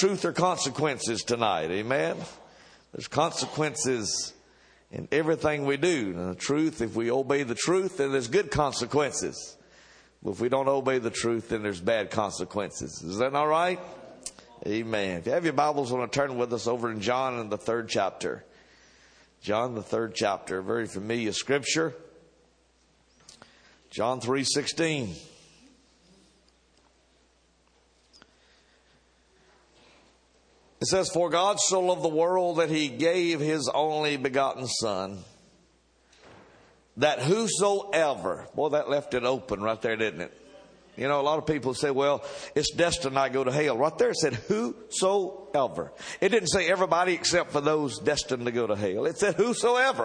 truth or consequences tonight. Amen. There's consequences in everything we do. And the truth, if we obey the truth, then there's good consequences. But if we don't obey the truth, then there's bad consequences. Is that all right? Amen. If you have your Bibles, I want to turn with us over in John in the 3rd chapter. John, the 3rd chapter, very familiar scripture. John 3:16. It says, "For God so loved the world that he gave his only begotten Son, that whosoever," boy, that left it open right there, didn't it? You know, a lot of people say, well, it's destined I go to hell. Right there it said, whosoever. It didn't say everybody except for those destined to go to hell. It said, whosoever.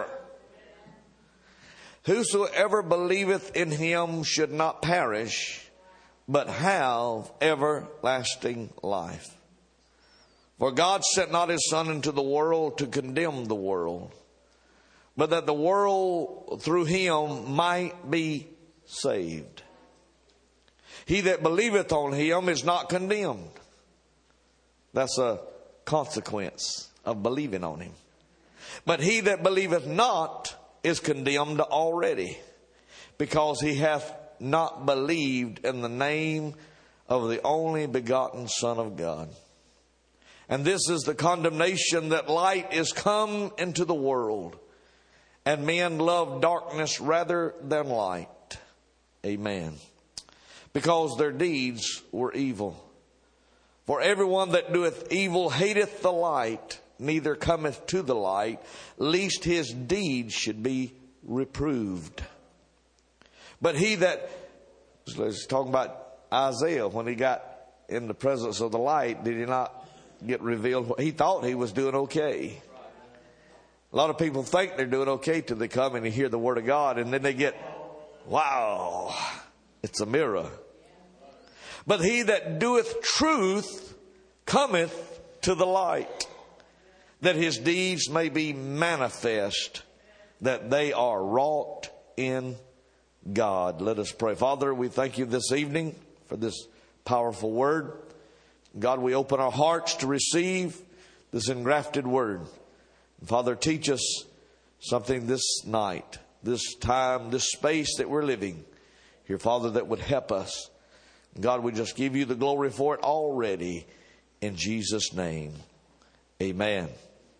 Whosoever believeth in him should not perish, but have everlasting life. For God sent not his Son into the world to condemn the world, but that the world through him might be saved. He that believeth on him is not condemned. That's a consequence of believing on him. But he that believeth not is condemned already, because he hath not believed in the name of the only begotten Son of God. And this is the condemnation, that light is come into the world, and men love darkness rather than light. Amen. Because their deeds were evil. For everyone that doeth evil hateth the light, neither cometh to the light, lest his deeds should be reproved. But he that," let's talk about Isaiah, when he got in the presence of the light, did he not get revealed? He thought he was doing okay. A lot of people think they're doing okay till they come and they hear the word of God, and then they get, wow, it's a mirror. But he that doeth truth cometh to the light, that his deeds may be manifest, that they are wrought in God. Let us pray. Father, we thank you this evening for this powerful word. God, we open our hearts to receive this engrafted word. And Father, teach us something this night, this time, this space that we're living here, Father, that would help us. God, we just give you the glory for it already. In Jesus' name, amen.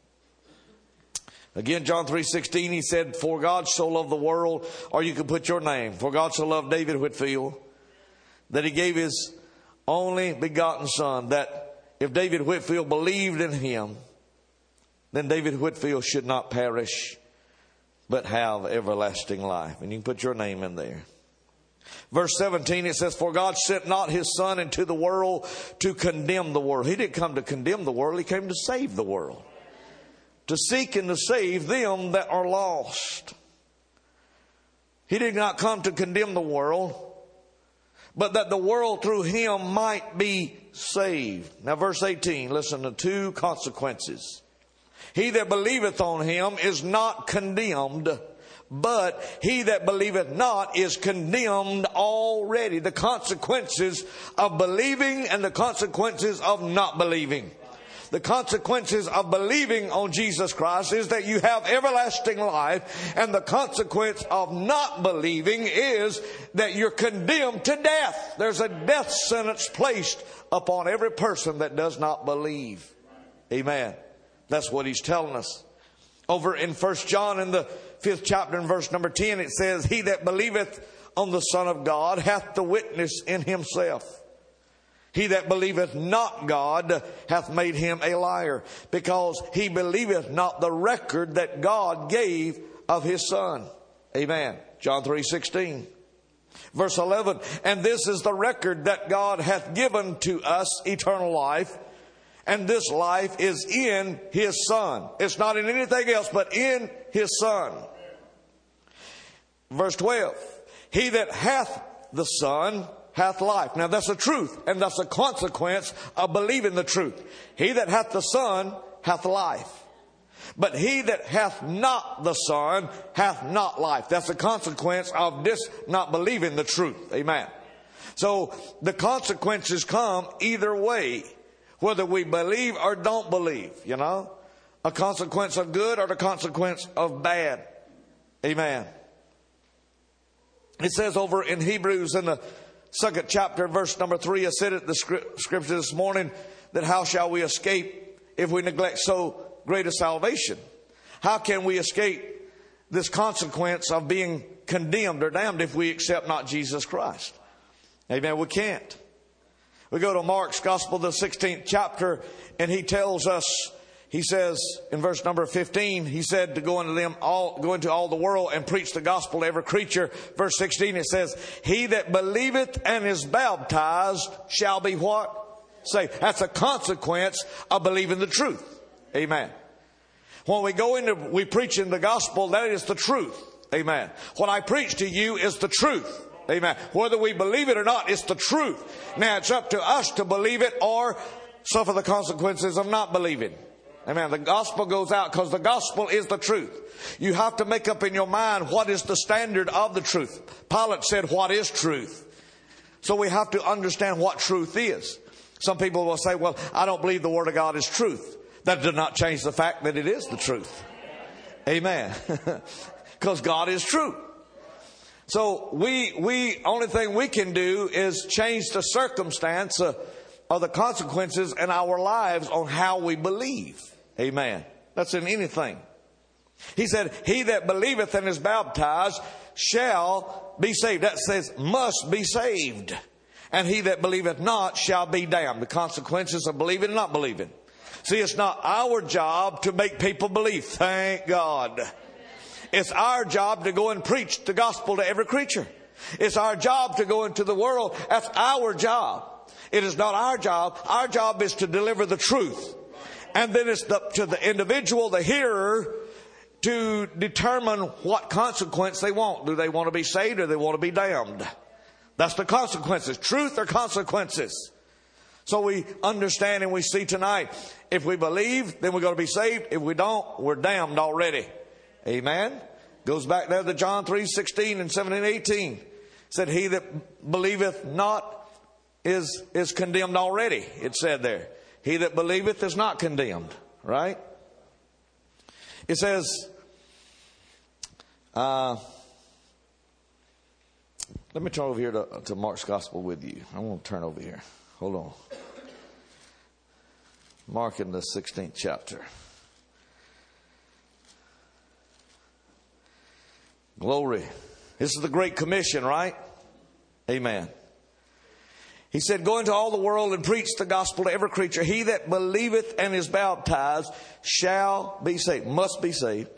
Again, John 3:16, he said, "For God so loved the world," or you can put your name, "For God so loved David Whitfield, that he gave his only begotten Son, that if David Whitfield believed in him, then David Whitfield should not perish, but have everlasting life." And you can put your name in there. Verse 17, it says, "For God sent not his Son into the world to condemn the world." He didn't come to condemn the world. He came to save the world. To seek and to save them that are lost. He did not come to condemn the world, but that the world through him might be saved. Now verse 18, listen to two consequences. "He that believeth on him is not condemned, but he that believeth not is condemned already." The consequences of believing and the consequences of not believing. The consequences of believing on Jesus Christ is that you have everlasting life. And the consequence of not believing is that you're condemned to death. There's a death sentence placed upon every person that does not believe. Amen. That's what he's telling us. Over in 1 John in the 5th chapter and verse number 10, it says, "He that believeth on the Son of God hath the witness in himself. He that believeth not God hath made him a liar, because he believeth not the record that God gave of his Son." Amen. John 3:16. Verse 11, "And this is the record that God hath given to us eternal life, and this life is in his Son." It's not in anything else but in his Son. Verse 12, "He that hath the Son hath life." Now that's the truth, and that's a consequence of believing the truth. He that hath the Son hath life. But he that hath not the Son hath not life. That's a consequence of this not believing the truth. Amen. So the consequences come either way. Whether we believe or don't believe, a consequence of good or the consequence of bad. Amen. It says over in Hebrews in the 2nd chapter, verse number 3, I said it in the scripture this morning, that how shall we escape if we neglect so great a salvation? How can we escape this consequence of being condemned or damned if we accept not Jesus Christ? Amen. We can't. We go to Mark's Gospel, the 16th chapter, and he tells us, he says in verse number 15, he said to go into all the world and preach the gospel to every creature. Verse 16, it says, he that believeth and is baptized shall be what? Saved. That's a consequence of believing the truth. Amen. When we preach in the gospel, that is the truth. Amen. What I preach to you is the truth. Amen. Whether we believe it or not, it's the truth. Now it's up to us to believe it or suffer the consequences of not believing. Amen. The gospel goes out because the gospel is the truth. You have to make up in your mind what is the standard of the truth. Pilate said, what is truth? So we have to understand what truth is. Some people will say, well, I don't believe the Word of God is truth. That does not change the fact that it is the truth. Amen. Because God is true. So only thing we can do is change the circumstance or the consequences in our lives on how we believe. Amen. That's in anything. He said, he that believeth and is baptized shall be saved. That says must be saved. And he that believeth not shall be damned. The consequences of believing and not believing. See, it's not our job to make people believe. Thank God. It's our job to go and preach the gospel to every creature. It's our job to go into the world. That's our job. It is not our job. Our job is to deliver the truth. And then it's up to the individual, the hearer, to determine what consequence they want. Do they want to be saved or they want to be damned? That's the consequences. Truth or consequences. So we understand and we see tonight, if we believe, then we're going to be saved. If we don't, we're damned already. Amen. Goes back there to John 3:16 and 17, 18. Said, he that believeth not is condemned already. It said there. He that believeth is not condemned. Right? It says, let me turn over here to Mark's Gospel with you. I want to turn over here. Hold on. Mark in the 16th chapter. Glory. This is the Great Commission, right? Amen. He said, go into all the world and preach the gospel to every creature. He that believeth and is baptized shall be saved. Must be saved.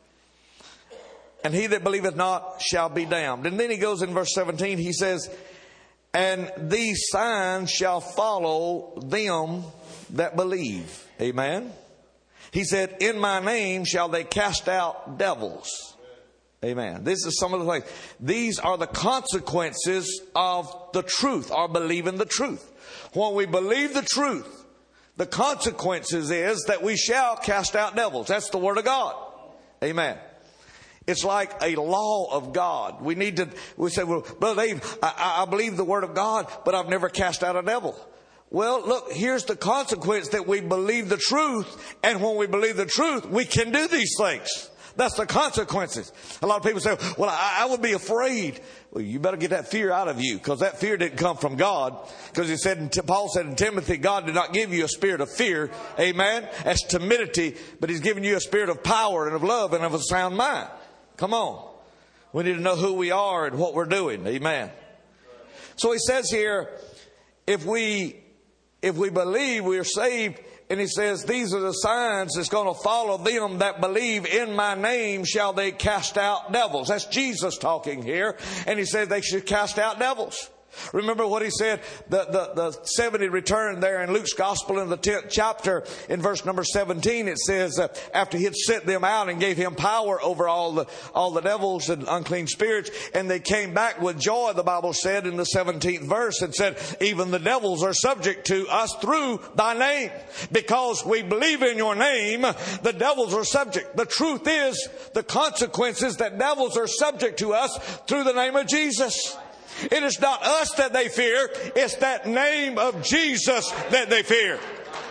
And he that believeth not shall be damned. And then he goes in verse 17, he says, and these signs shall follow them that believe. Amen. He said, in my name shall they cast out devils. Amen. This is some of the things. These are the consequences of the truth, or believing the truth. When we believe the truth, the consequences is that we shall cast out devils. That's the Word of God. Amen. It's like a law of God. We say, well, Brother Dave, I believe the Word of God, but I've never cast out a devil. Well, look, here's the consequence that we believe the truth. And when we believe the truth, we can do these things. That's the consequences. A lot of people say, well, I would be afraid. Well, you better get that fear out of you, because that fear didn't come from God. Because Paul said in Timothy, God did not give you a spirit of fear. Amen. That's timidity. But He's given you a spirit of power and of love and of a sound mind. Come on. We need to know who we are and what we're doing. Amen. So he says here, if we believe, we are saved. And he says, these are the signs that's going to follow them that believe. In my name shall they cast out devils. That's Jesus talking here. And he said they should cast out devils. Remember what he said, the 70 returned there in Luke's Gospel in the 10th chapter in verse number 17. It says, after he had sent them out and gave him power over all the devils and unclean spirits, and they came back with joy, the Bible said in the 17th verse, and said, even the devils are subject to us through thy name. Because we believe in your name, the devils are subject. The truth is, the consequences that devils are subject to us through the name of Jesus. It is not us that they fear. It's that name of Jesus that they fear.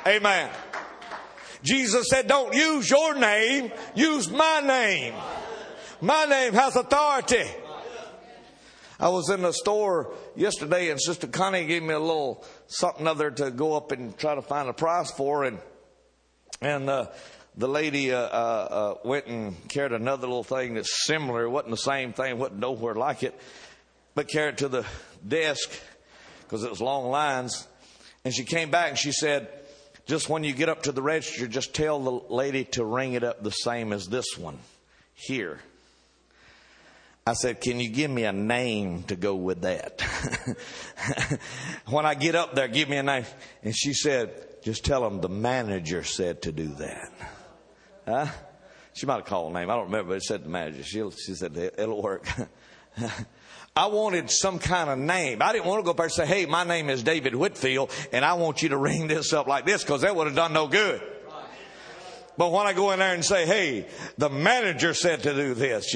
Amen. Jesus said, don't use your name, use my name. My name has authority. I was in the store yesterday and Sister Connie gave me a little something other to go up and try to find a price for. And the lady went and carried another little thing that's similar. It wasn't the same thing, wasn't nowhere like it, but carried it to the desk because it was long lines. And she came back and she said, just when you get up to the register, just tell the lady to ring it up the same as this one here. I said, can you give me a name to go with that? When I get up there, give me a name. And she said, just tell them the manager said to do that. Huh? She might have called a name. I don't remember, but it said the manager. She said, it'll work. I wanted some kind of name. I didn't want to go up there and say, hey, my name is David Whitfield, and I want you to ring this up like this, because that would have done no good. But when I go in there and say, hey, the manager said to do this,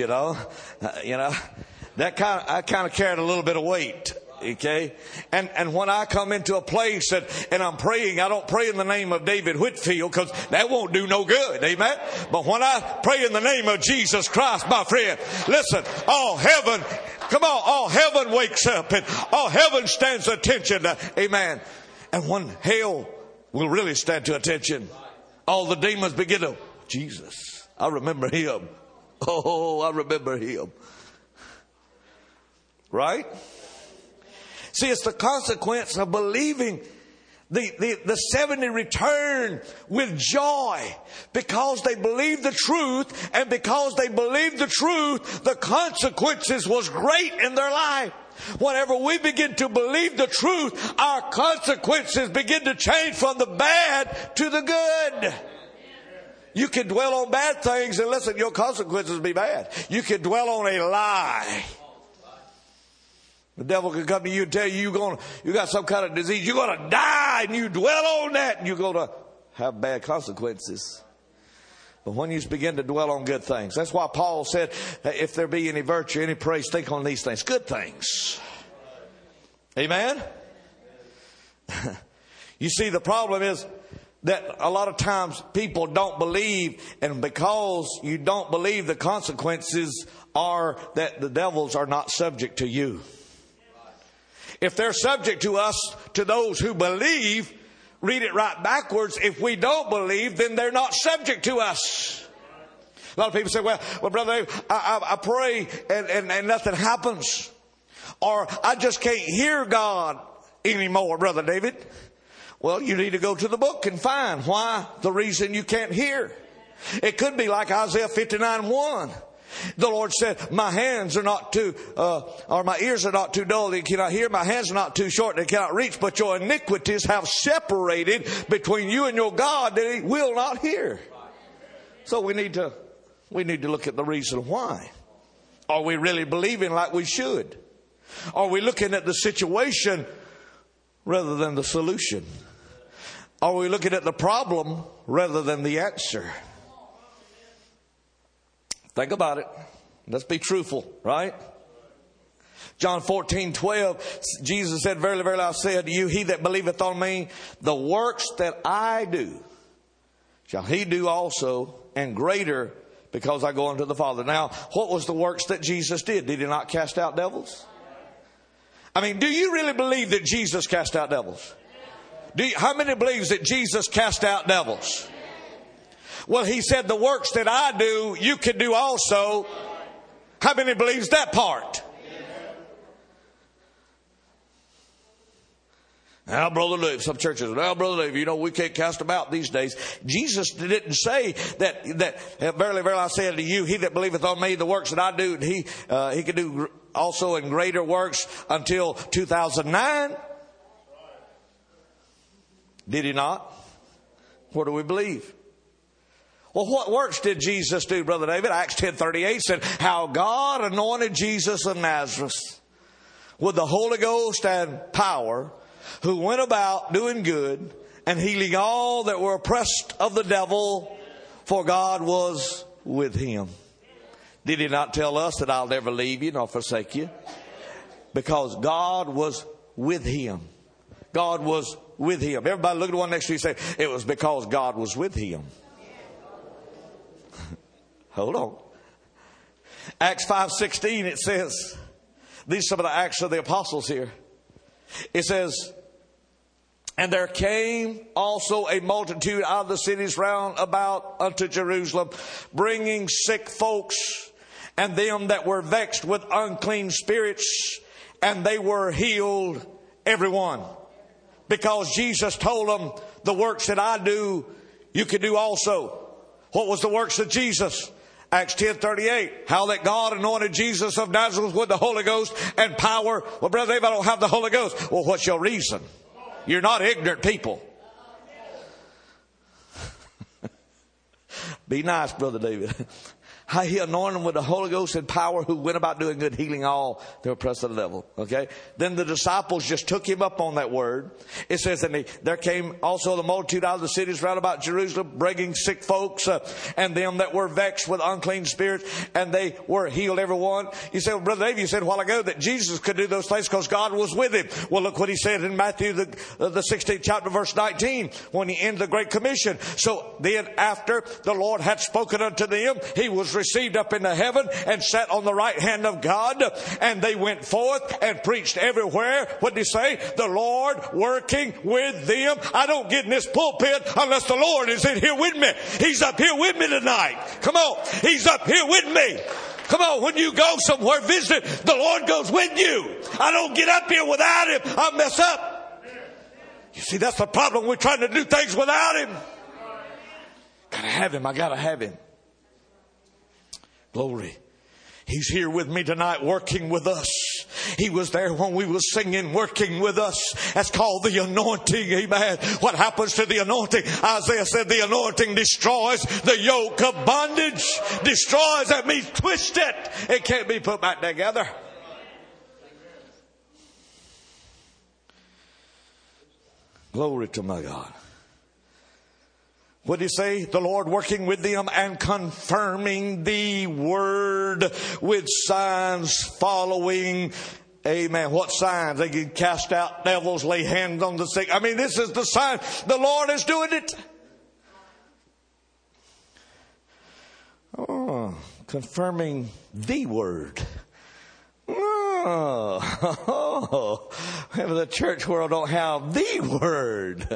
that I kind of carried a little bit of weight. Okay. And when I come into a place and I'm praying, I don't pray in the name of David Whitfield, because that won't do no good. Amen. But when I pray in the name of Jesus Christ, my friend, listen, all heaven wakes up and all heaven stands attention. Amen. And when hell will really stand to attention, all the demons begin to, Jesus, I remember him. Oh, I remember him. Right? See, it's the consequence of believing. The 70 return with joy because they believed the truth, and because they believed the truth, the consequences was great in their life. Whenever we begin to believe the truth, our consequences begin to change from the bad to the good. You can dwell on bad things and listen, your consequences will be bad. You can dwell on a lie. The devil can come to you and tell you you got some kind of disease. You're going to die, and you dwell on that, and you're going to have bad consequences. But when you begin to dwell on good things, that's why Paul said, if there be any virtue, any praise, think on these things. Good things. Amen? You see, the problem is that a lot of times people don't believe, and because you don't believe, the consequences are that the devils are not subject to you. If they're subject to us, to those who believe, read it right backwards. If we don't believe, then they're not subject to us. A lot of people say, well, brother, I pray and nothing happens. Or I just can't hear God anymore, Brother David. Well, you need to go to the book and find why the reason you can't hear. It could be like Isaiah 59:1. The Lord said, my hands are not too, or my ears are not too dull, they cannot hear. My hands are not too short, they cannot reach. But your iniquities have separated between you and your God, that He will not hear. So we need to look at the reason why. Are we really believing like we should? Are we looking at the situation rather than the solution? Are we looking at the problem rather than the answer? Think about it. Let's be truthful, right? John 14:12, Jesus said, verily, verily, I say unto you, he that believeth on me, the works that I do, shall he do also, and greater, because I go unto the Father. Now, what was the works that Jesus did? Did He not cast out devils? I mean, do you really believe that Jesus cast out devils? How many believes that Jesus cast out devils? Well, He said, the works that I do, you can do also. How many believes that part? Now, Brother Dave, some churches, now, Brother Dave, we can't cast them out these days. Jesus didn't say that verily, verily, I say unto you, he that believeth on me, the works that I do, he can do also in greater works until 2009. Did He not? What do we believe? Well, what works did Jesus do, Brother David? Acts 10:38 said, how God anointed Jesus of Nazareth with the Holy Ghost and power, who went about doing good and healing all that were oppressed of the devil, for God was with Him. Did He not tell us that I'll never leave you nor forsake you? Because God was with Him. God was with him. Everybody look at the one next to you and say, it was because God was with him. Hold on. Acts 5:16, it says, these are some of the Acts of the Apostles here. It says, and there came also a multitude out of the cities round about unto Jerusalem, bringing sick folks and them that were vexed with unclean spirits, and they were healed, everyone. Because Jesus told them, the works that I do, you can do also. What was the works of Jesus? Acts 10:38. How that God anointed Jesus of Nazareth with the Holy Ghost and power. Well, Brother David, I don't have the Holy Ghost. Well, what's your reason? You're not ignorant people. Be nice, Brother David. How he anointed them with the Holy Ghost and power, who went about doing good, healing all that were oppressed of the devil. Okay. Then the disciples just took him up on that word. It says, and there came also the multitude out of the cities round about Jerusalem, bringing sick folks and them that were vexed with unclean spirits, and they were healed, everyone. You said, well, Brother David, you said a while ago that Jesus could do those things because God was with him. Well, look what he said in Matthew, the 16th chapter, verse 19, when he ended the Great Commission. So then after the Lord had spoken unto them, he was received up into heaven and sat on the right hand of God. And they went forth and preached everywhere. What did he say? The Lord working with them. I don't get in this pulpit unless the Lord is in here with me. He's up here with me tonight. Come on. He's up here with me. Come on, when you go somewhere visit, the Lord goes with you. I don't get up here without him. I'll mess up. You see, that's the problem. We're trying to do things without him. Gotta have him. I gotta have him. Glory. He's here with me tonight, working with us. He was there when we were singing, working with us. That's called the anointing. Amen. What happens to the anointing? Isaiah said the anointing destroys the yoke of bondage. Destroys, that means twist it. It can't be put back together. Glory to my God. What did he say? The Lord working with them and confirming the word with signs following. Amen. What signs? They can cast out devils, lay hands on the sick. I mean, this is the sign. The Lord is doing it. Oh, confirming the word. Oh, the church world don't have the word.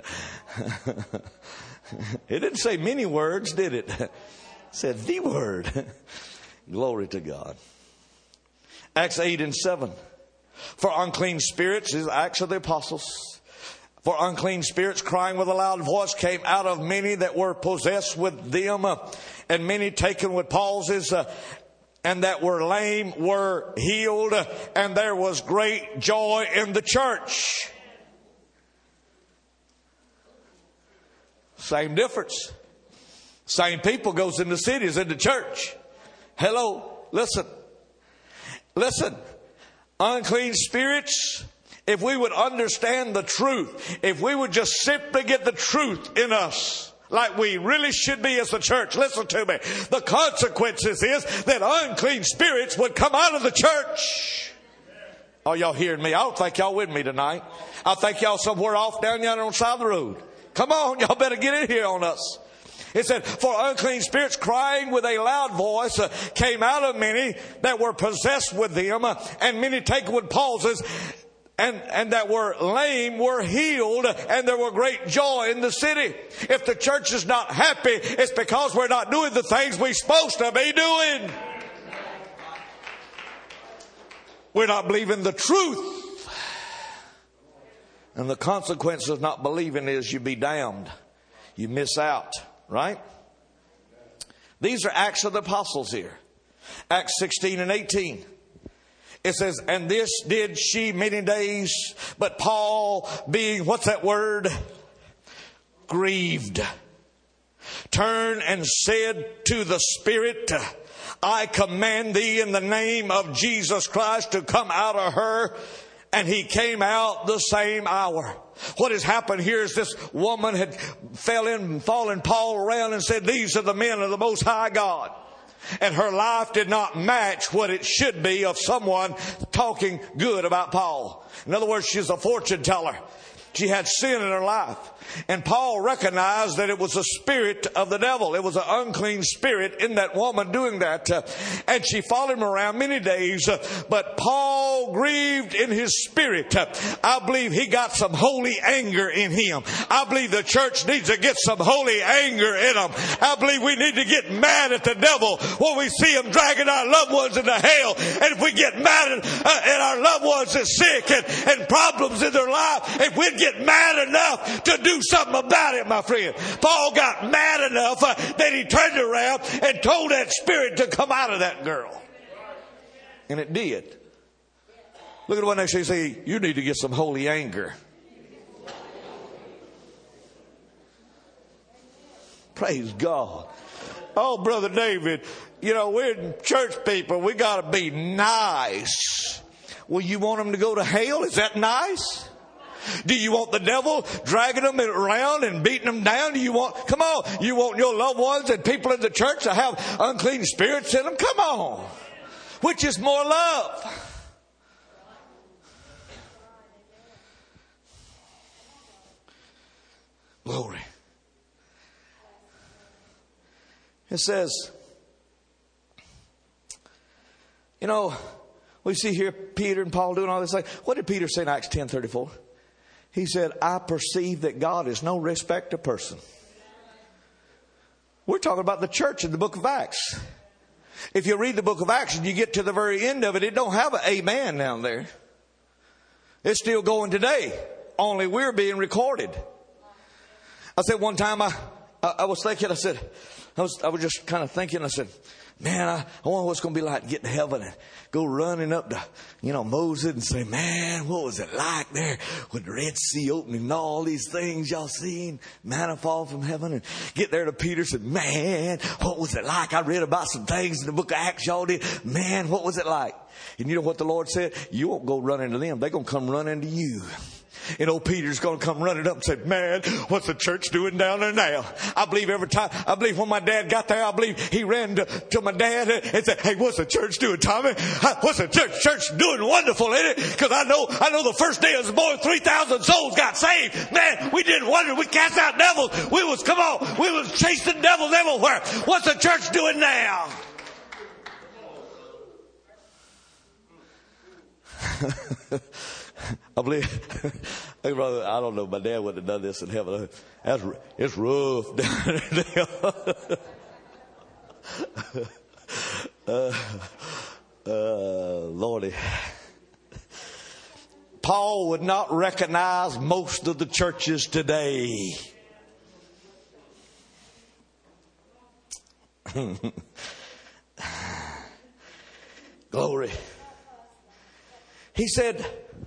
It didn't say many words, did it? It said the word. Glory to God. Acts 8:7. For unclean spirits, is Acts of the Apostles. For unclean spirits, crying with a loud voice, came out of many that were possessed with them, and many taken with palsies, and that were lame were healed, and there was great joy in the church. Same difference. Same people goes into cities, into church. Hello. Listen. Unclean spirits, if we would understand the truth, if we would just simply get the truth in us, like we really should be as a church. Listen to me. The consequences is that unclean spirits would come out of the church. Are y'all hearing me? I don't think y'all with me tonight. I think y'all somewhere off down yonder on the side of the road. Come on, y'all better get in here on us. It said, for unclean spirits crying with a loud voice came out of many that were possessed with them, and many taken with palsies, and that were lame were healed, and there were great joy in the city. If the church is not happy, it's because we're not doing the things we're supposed to be doing. We're not believing the truth. And the consequence of not believing is you be damned. You miss out, right? These are Acts of the Apostles here. Acts 16:18. It says, and this did she many days, but Paul being, what's that word? Grieved. Turned and said to the Spirit, I command thee in the name of Jesus Christ to come out of her. And he came out the same hour. What has happened here is this woman had fallen Paul around and said, these are the men of the Most High God. And her life did not match what it should be of someone talking good about Paul. In other words, she's a fortune teller. She had sin in her life. And Paul recognized that it was a spirit of the devil. It was an unclean spirit in that woman doing that. And she followed him around many days. But Paul grieved in his spirit. I believe he got some holy anger in him. I believe the church needs to get some holy anger in them. I believe we need to get mad at the devil when we see him dragging our loved ones into hell. And if we get mad at our loved ones that's sick and problems in their life, if we'd get mad enough to do something about it, my friend. Paul got mad enough that he turned around and told that spirit to come out of that girl. And it did. Look at the one next to you and say, you need to get some holy anger. Praise God. Oh, Brother David, you know, we're church people. We got to be nice. Well, you want them to go to hell? Is that nice? Do you want the devil dragging them around and beating them down? Do you want, come on, you want your loved ones and people in the church to have unclean spirits in them? Come on. Which is more love? Glory. It says, you know, we see here Peter and Paul doing all this. Like, what did Peter say in Acts 10:34? He said, I perceive that God is no respecter of person. We're talking about the church in the book of Acts. If you read the book of Acts and you get to the very end of it, it don't have an amen down there. It's still going today. Only we're being recorded. I said one time, I was thinking, I was just kind of thinking, I said, man, I wonder what it's going to be like to get to heaven and go running up to, Moses and say, man, what was it like there with the Red Sea opening and all these things y'all seen, manna fall from heaven, and get there to Peter and say, man, what was it like? I read about some things in the book of Acts y'all did. Man, what was it like? And you know what the Lord said? You won't go running to them. They're going to come running to you. And old Peter's going to come running up and say, man, what's the church doing down there now? I believe when my dad got there, I believe he ran to my dad and said, hey, what's the church doing, Tommy? What's the church doing? Wonderful, isn't it? Because I know the first day of the boy, 3,000 souls got saved. Man, we didn't wonder. We cast out devils. We was chasing devils everywhere. What's the church doing now? I believe, hey brother, I don't know. My dad wouldn't have done this in heaven. It's rough down there. Lordy. Paul would not recognize most of the churches today. Glory. He said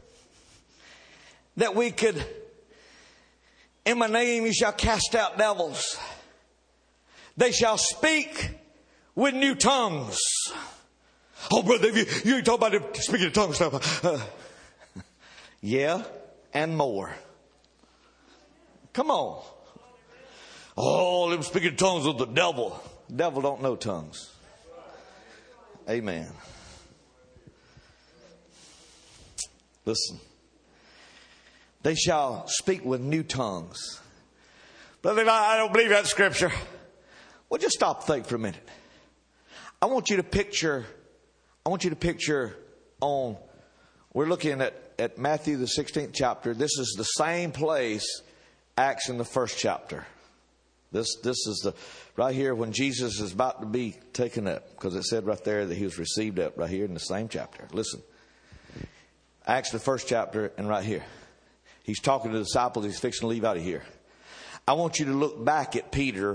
that we could, in my name you shall cast out devils. They shall speak with new tongues. Oh, brother, you ain't talking about speaking in tongues stuff. Yeah, and more. Come on. Oh, them speaking in tongues of the devil. The devil don't know tongues. Amen. Listen. They shall speak with new tongues. Brother, I don't believe that scripture. Well, just stop and think for a minute. I want you to picture we're looking at Matthew the 16th chapter. This is the same place, Acts in the first chapter. This is right here when Jesus is about to be taken up, because it said right there that he was received up right here in the same chapter. Listen. Acts the first chapter, and right here. He's talking to the disciples. He's fixing to leave out of here. I want you to look back at Peter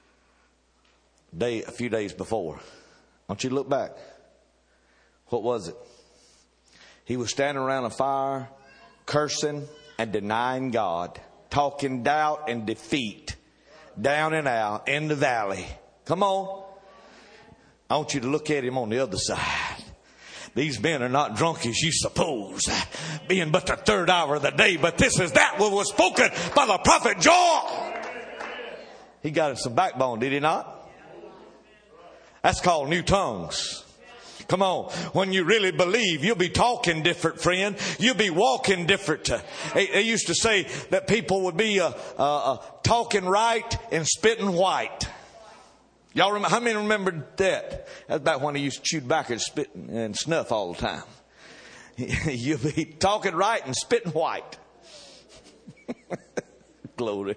a few days before. I want you to look back. What was it? He was standing around a fire, cursing and denying God, talking doubt and defeat, down and out in the valley. Come on. I want you to look at him on the other side. These men are not drunk as you suppose, being but the third hour of the day. But this is that what was spoken by the prophet Joel. He got some backbone, did he not? That's called new tongues. Come on. When you really believe, you'll be talking different, friend. You'll be walking different. They used to say that people would be talking right and spitting white. Y'all remember? How many remembered that? That's back when they used to chew tobacco and spit and snuff all the time. You'll be talking right and spitting white. Glory.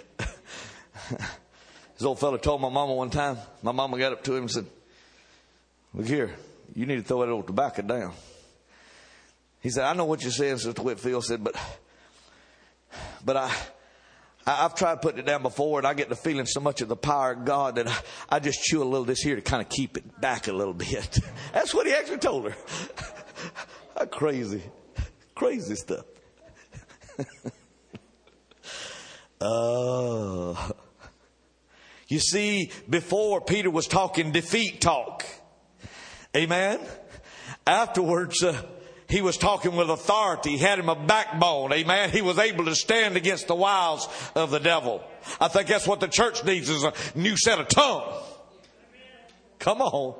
This old fella told my mama one time. My mama got up to him and said, "Look here, you need to throw that old tobacco down." He said, "I know what you're saying, Sister Whitfield." Said, but I've tried putting it down before, and I get the feeling so much of the power of God that I just chew a little this here to kind of keep it back a little bit. That's what he actually told her. Crazy stuff. Oh. You see, before Peter was talking defeat talk. Amen. Afterwards, he was talking with authority. He had him a backbone. Amen. He was able to stand against the wiles of the devil. I think that's what the church needs, is a new set of tongue. Come on.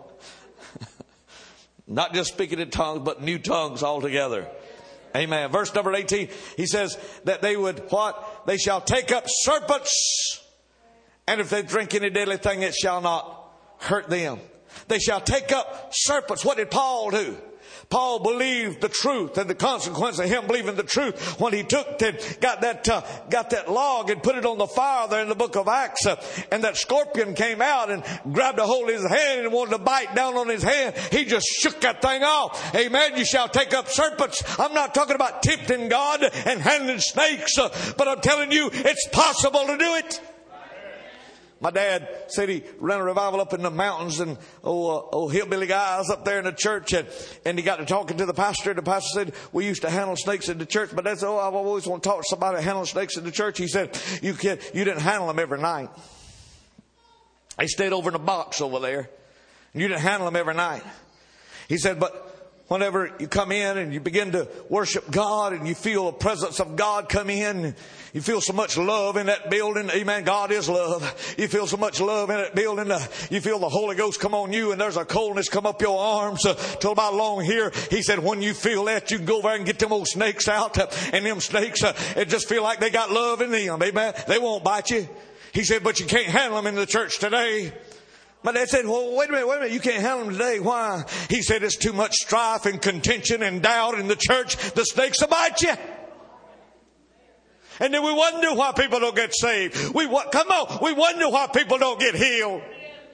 Not just speaking in tongues, but new tongues altogether. Amen. Verse number 18, he says that they would what? They shall take up serpents, and if they drink any deadly thing, it shall not hurt them. They shall take up serpents. What did Paul do? Paul believed the truth, and the consequence of him believing the truth, when he took and got that log and put it on the fire there in the book of Acts, and that scorpion came out and grabbed a hold of his hand and wanted to bite down on his hand. He just shook that thing off. Amen. You shall take up serpents. I'm not talking about tempting God and handling snakes, but I'm telling you, it's possible to do it. My dad said he ran a revival up in the mountains, and hillbilly guys up there in the church, and he got to talking to the pastor. The pastor said, "We used to handle snakes in the church." But that's, I've always want to talk to somebody handling snakes in the church. He said, you didn't handle them every night. They stayed over in a box over there, and you didn't handle them every night. He said, but whenever you come in and you begin to worship God and you feel the presence of God come in, you feel so much love in that building. Amen. God is love. You feel so much love in that building. You feel the Holy Ghost come on you, and there's a coldness come up your arms till about along here. He said, when you feel that, you can go over and get them old snakes out, and them snakes, it just feel like they got love in them. Amen. They won't bite you. He said, but you can't handle them in the church today. My dad said, well, wait a minute. You can't handle them today. Why? He said, it's too much strife and contention and doubt in the church. The snakes will bite you. And then we wonder why people don't get saved. We wonder why people don't get healed.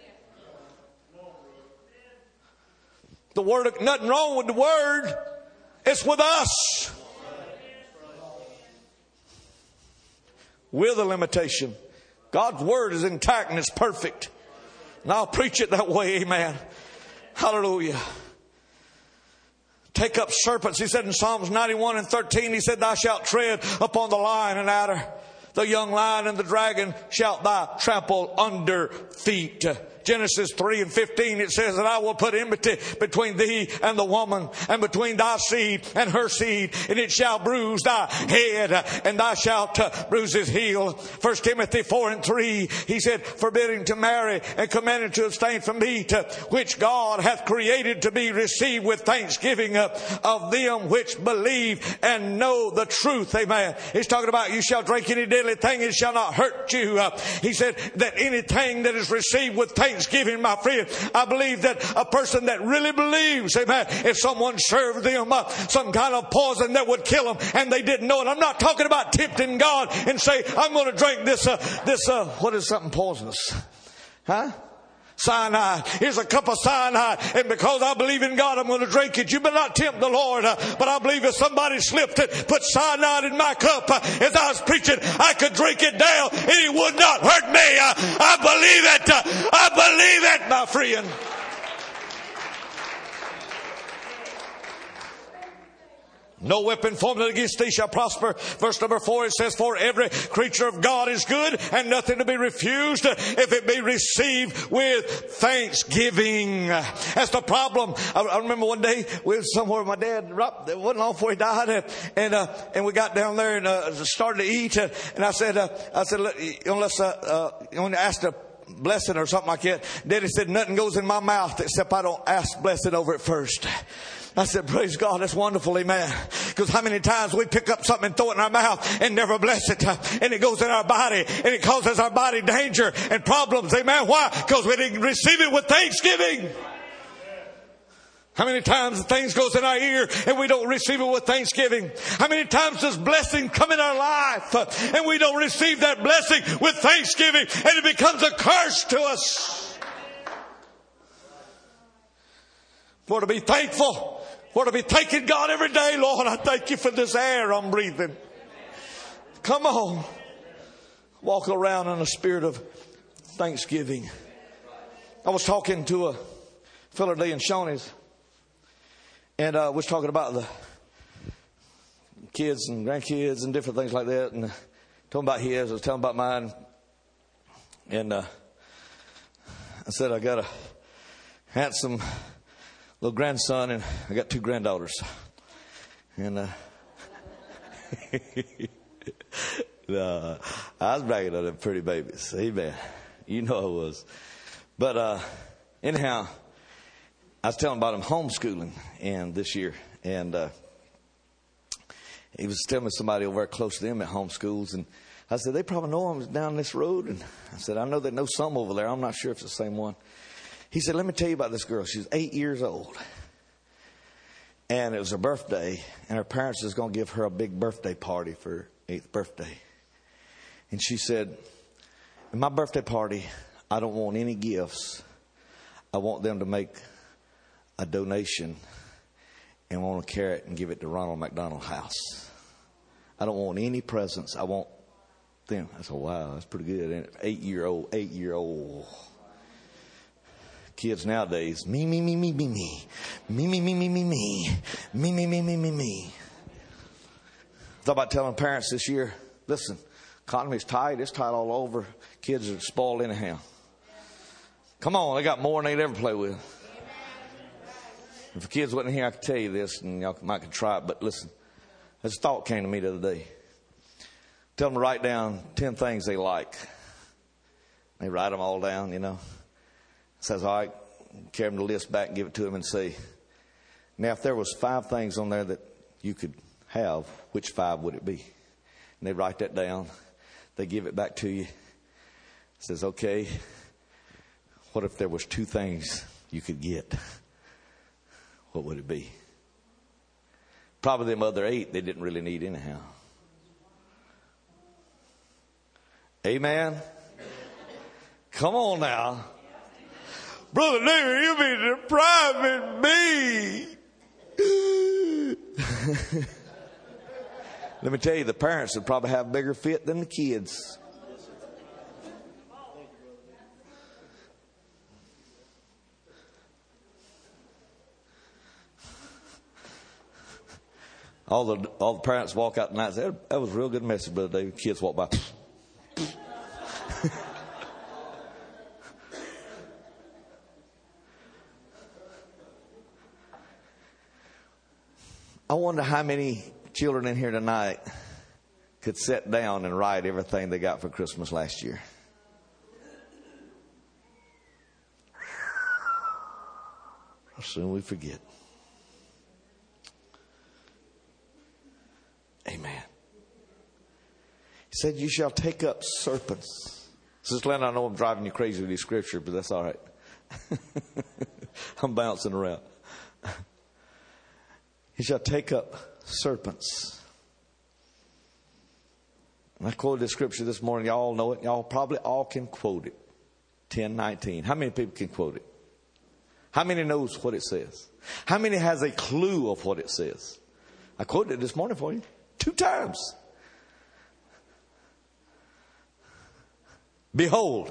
The word, nothing wrong with the word. It's with us. With a limitation. God's word is intact and it's perfect. And I'll preach it that way. Amen. Hallelujah. Take up serpents. He said in Psalms 91:13, he said, thou shalt tread upon the lion and adder. The young lion and the dragon shalt thou trample under feet. Genesis 3:15, it says that I will put enmity between thee and the woman, and between thy seed and her seed, and it shall bruise thy head, and thou shalt bruise his heel. 1 Timothy 4:3, he said, forbidding to marry and commanding to abstain from meat, which God hath created to be received with thanksgiving of them which believe and know the truth. Amen. He's talking about you shall drink any deadly thing, it shall not hurt you. He said that anything that is received with thanksgiving, my friend, I believe that a person that really believes, amen, if someone served them some kind of poison that would kill them and they didn't know it. I'm not talking about tempting God and say, I'm going to drink this, what is something poisonous? Huh? Cyanide. Here's a cup of cyanide, and because I believe in God, I'm going to drink it. You better not tempt the Lord. But I believe if somebody slipped it, put cyanide in my cup as I was preaching, I could drink it down and it would not hurt me. I believe it. I believe it, my friend. No weapon formed against thee shall prosper. Verse number 4, it says, for every creature of God is good, and nothing to be refused if it be received with thanksgiving. That's the problem. I remember one day we were somewhere with my dad. It wasn't long before he died, and we got down there and started to eat. And I said, unless I asked blessing or something like that. Daddy said, nothing goes in my mouth except I don't ask blessing over it first. I said, praise God, that's wonderful, amen. Because how many times we pick up something and throw it in our mouth and never bless it. And it goes in our body and it causes our body danger and problems, amen. Why? Because we didn't receive it with thanksgiving. How many times things goes in our ear and we don't receive it with thanksgiving? How many times does blessing come in our life and we don't receive that blessing with thanksgiving and it becomes a curse to us? We're to be thankful. We're to be thanking God every day. Lord, I thank you for this air I'm breathing. Come on. Walk around in a spirit of thanksgiving. I was talking to a fellow today in Shawnee's. And was talking about the kids and grandkids and different things like that. And talking about his, I was telling about mine. And I said, I got a handsome little grandson and I got 2 granddaughters. And I was bragging on them pretty babies. Amen. You know I was. But anyhow, I was telling about him homeschooling and this year. And he was telling me somebody over there close to them at homeschools. And I said, they probably know him down this road. And I said, I know they know some over there. I'm not sure if it's the same one. He said, let me tell you about this girl. She's 8 years old. And it was her birthday. And her parents was going to give her a big birthday party for her 8th birthday. And she said, in my birthday party, I don't want any gifts. I want them to make a donation and want to carry it and give it to Ronald McDonald House. I don't want any presents. I want them. I said, wow, that's pretty good, isn't it? 8-year-old. Kids nowadays, me. Thought about telling parents this year, listen, economy's tight. It's tight all over. Kids are spoiled anyhow. Come on, they got more than they'd ever play with. If the kids wasn't here, I could tell you this, and y'all might could try it. But listen, this thought came to me the other day. Tell them to write down 10 things they like. They write them all down, you know. Says, all right, carry them the list back and give it to them and say, now if there was 5 things on there that you could have, which 5 would it be? And they write that down. They give it back to you. Says, okay, what if there was 2 things you could get? What would it be? Probably them other 8 they didn't really need anyhow. Amen. Come on now. Brother David, you be depriving me. Let me tell you, the parents would probably have a bigger fit than the kids. All the parents walk out tonight and say, that was a real good message, Brother David. Kids walk by. I wonder how many children in here tonight could sit down and write everything they got for Christmas last year. How soon we forget. Amen. He said, you shall take up serpents. Sister Lynn, I know I'm driving you crazy with these scriptures, but that's all right. I'm bouncing around. He shall take up serpents. And I quoted this scripture this morning. Y'all all know it. Y'all probably all can quote it. 10:19. How many people can quote it? How many knows what it says? How many has a clue of what it says? I quoted it this morning for you 2 times. Behold,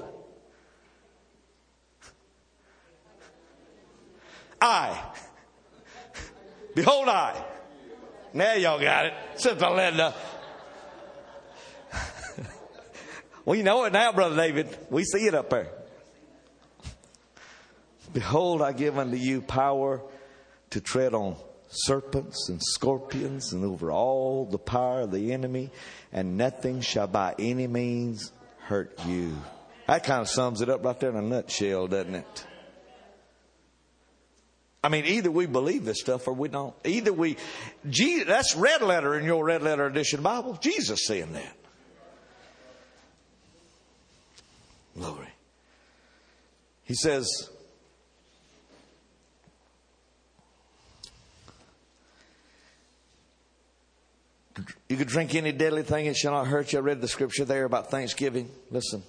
I. Behold, I. Now y'all got it. Sister Linda. Well, you know it now, Brother David. We see it up there. Behold, I give unto you power to tread on serpents and scorpions and over all the power of the enemy, and nothing shall by any means hurt you. That kind of sums it up right there in a nutshell, doesn't it? I mean, either we believe this stuff or we don't. That's red letter in your red letter edition Bible. Jesus saying that. Glory. He says, you could drink any deadly thing, it shall not hurt you. I read the scripture there about Thanksgiving. Listen.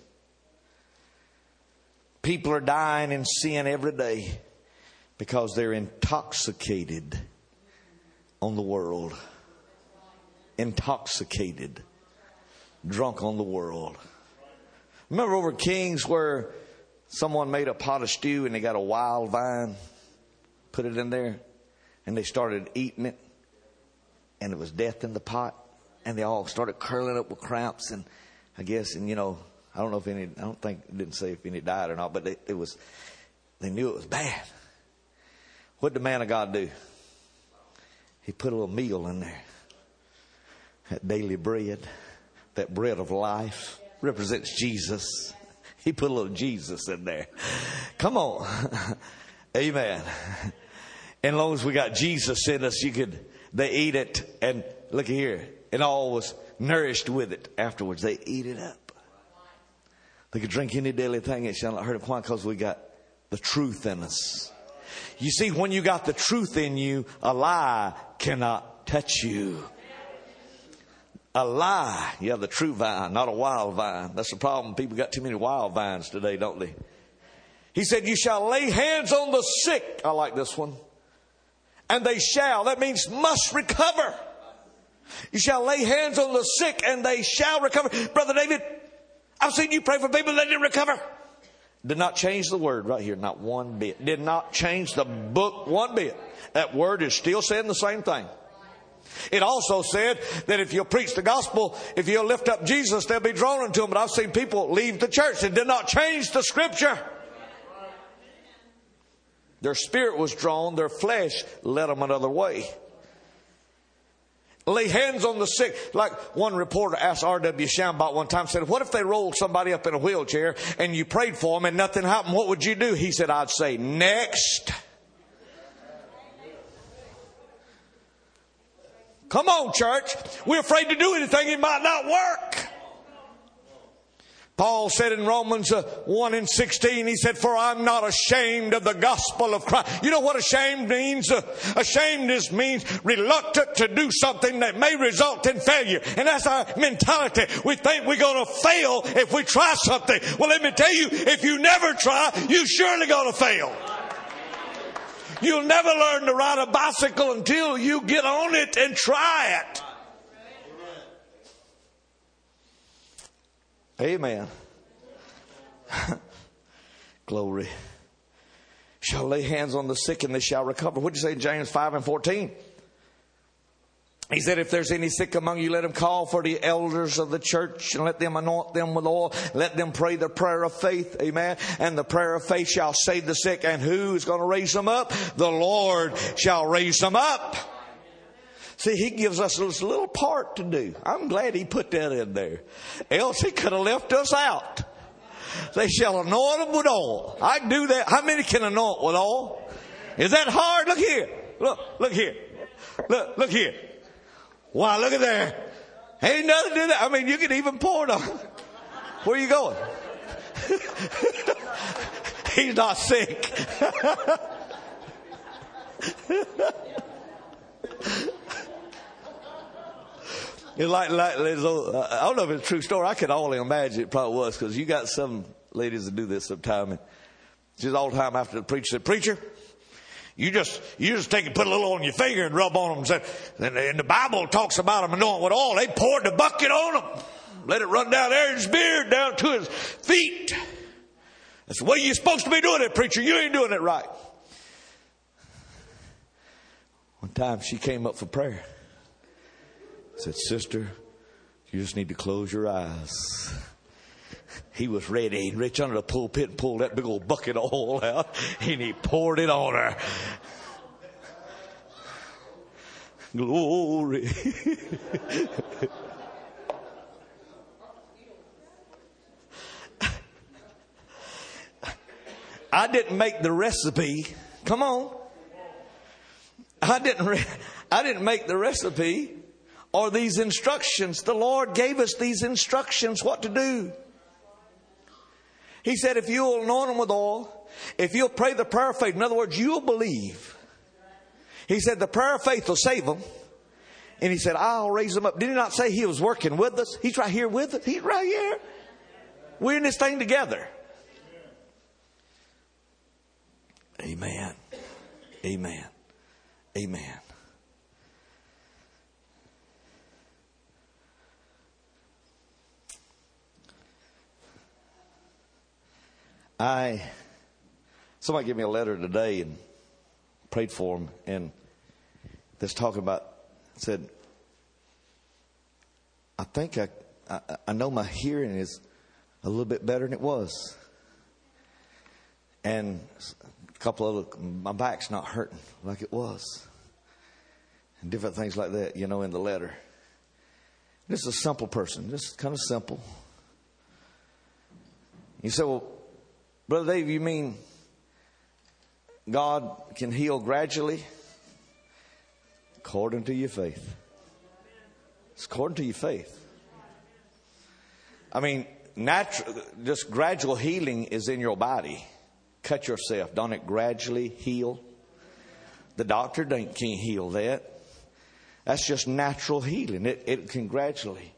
People are dying in sin every day because they're intoxicated on the world. Intoxicated. Drunk on the world. Remember over Kings where someone made a pot of stew and they got a wild vine, put it in there, and they started eating it, and it was death in the pot, and they all started curling up with cramps, and I guess, and I don't think it didn't say if any died or not, but they knew it was bad. What did the man of God do? He put a little meal in there. That daily bread, that bread of life, represents Jesus. He put a little Jesus in there. Come on. Amen. And as long as we got Jesus in us, they eat it, and look here, it all was nourished with it afterwards. They eat it up. They could drink any deadly thing, it shall not hurt them. Why? Because we got the truth in us. You see, when you got the truth in you, a lie cannot touch you. A lie. You have the true vine, not a wild vine. That's the problem. People got too many wild vines today, don't they? He said, you shall lay hands on the sick. I like this one. And they shall. That means must recover. You shall lay hands on the sick and they shall recover. Brother David, I've seen you pray for people that didn't recover. Did not change the word right here. Not one bit. Did not change the book one bit. That word is still saying the same thing. It also said that if you'll preach the gospel, if you'll lift up Jesus, they'll be drawn into him. But I've seen people leave the church. It did not change the scripture. Their spirit was drawn. Their flesh led them another way. Lay hands on the sick. Like one reporter asked R.W. Shambach one time, said, what if they rolled somebody up in a wheelchair and you prayed for them and nothing happened? What would you do? He said, I'd say, next. Come on, church. We're afraid to do anything. It might not work. Paul said in Romans 1:16, he said, for I'm not ashamed of the gospel of Christ. You know what ashamed means? Ashamed means reluctant to do something that may result in failure. And that's our mentality. We think we're going to fail if we try something. Well, let me tell you, if you never try, you're surely going to fail. You'll never learn to ride a bicycle until you get on it and try it. Amen. Glory. Shall lay hands on the sick and they shall recover. What did you say in James 5:14? He said, if there's any sick among you, let him call for the elders of the church and let them anoint them with oil. Let them pray the prayer of faith. Amen. And the prayer of faith shall save the sick. And who is going to raise them up? The Lord shall raise them up. See, he gives us this little part to do. I'm glad he put that in there. Else he could have left us out. They shall anoint them with oil. I can do that. How many can anoint with oil? Is that hard? Look here. Look here. Look here. Wow, look at there. Ain't nothing to that. I mean, you can even pour it on. Where are you going? He's not sick. It's like I don't know if it's a true story. I can only imagine it probably was, because you got some ladies that do this sometime. And just all the time after the preacher said, preacher, you just take and put a little on your finger and rub on them. And the Bible talks about them anointing with oil. They poured the bucket on them. Let it run down there his beard, down to his feet. That's the way you're supposed to be doing it, preacher. You ain't doing it right. One time she came up for prayer. Said, sister, you just need to close your eyes. He was ready. He reached under the pulpit and pulled that big old bucket of oil out, and he poured it on her. Glory. I didn't make the recipe. Come on. I didn't make the recipe or these instructions. The Lord gave us these instructions what to do. He said, if you'll anoint them with oil, if you'll pray the prayer of faith, in other words, you'll believe. He said, the prayer of faith will save them. And He said, I'll raise them up. Did He not say He was working with us? He's right here with us. He's right here. We're in this thing together. Amen. Amen. Amen. Somebody gave me a letter today and prayed for them, and this talking about, said, I think I know my hearing is a little bit better than it was, and a couple of my back's not hurting like it was, and different things like that, in the letter. This is a simple person, just kind of simple. You say, well, Brother Dave, you mean God can heal gradually? According to your faith. It's according to your faith. I mean, just gradual healing is in your body. Cut yourself. Don't it gradually heal? The doctor can't heal that. That's just natural healing. It can gradually.